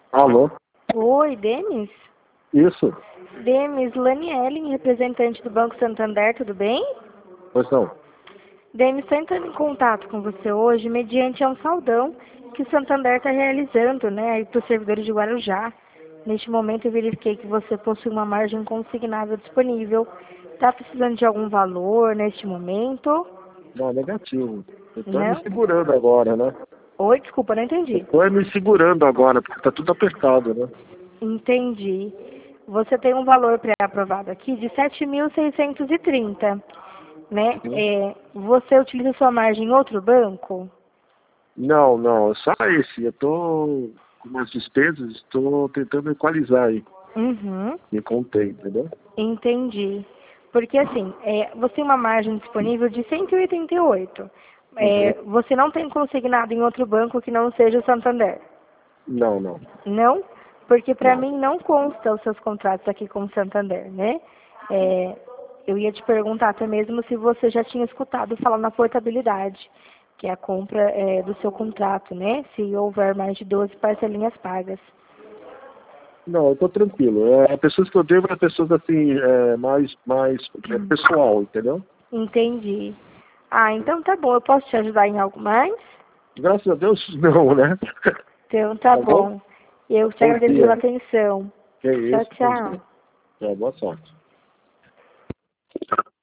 Alô? Oi, Denis? Isso? Denis, Laniele, representante do Banco Santander, tudo bem? Pois não. Denis, estou entrando em contato com você hoje mediante um saldão que o Santander está realizando, né, para os servidores de Guarujá. Neste momento eu verifiquei que você possui uma margem consignável disponível. Está precisando de algum valor neste momento? Não, negativo. Eu tô me Não? segurando agora, né? Oi, desculpa, não Eu entendi. tô me segurando agora, porque tá tudo apertado, né? Entendi. Você tem um valor pré-aprovado aqui de 7.630, né? Uhum. Você utiliza sua margem em outro banco? Não, não, só esse. Eu tô com umas despesas, estou tentando equalizar aí. Uhum, Me contei, entendeu? entendi. Porque assim, você tem uma margem disponível de 188. Uhum. Você não tem consignado em outro banco que não seja o Santander? Não, não, Não? Porque para não. mim não consta os seus contratos aqui com o Santander, né? É, eu ia te perguntar até mesmo se você já tinha escutado falar na portabilidade, que é a compra do seu contrato, né? Se houver mais de 12 parcelinhas pagas. Não, eu tô tranquilo. Pessoas que eu devo pessoas assim, mais pessoal, entendeu? Entendi. Ah, então tá bom. Eu posso te ajudar em algo mais? Graças a Deus, não, né? Então tá Tá bom? bom. Eu te Bom agradeço pela dia. atenção. Que é Tchau, isso, bom dia. tchau. Boa sorte.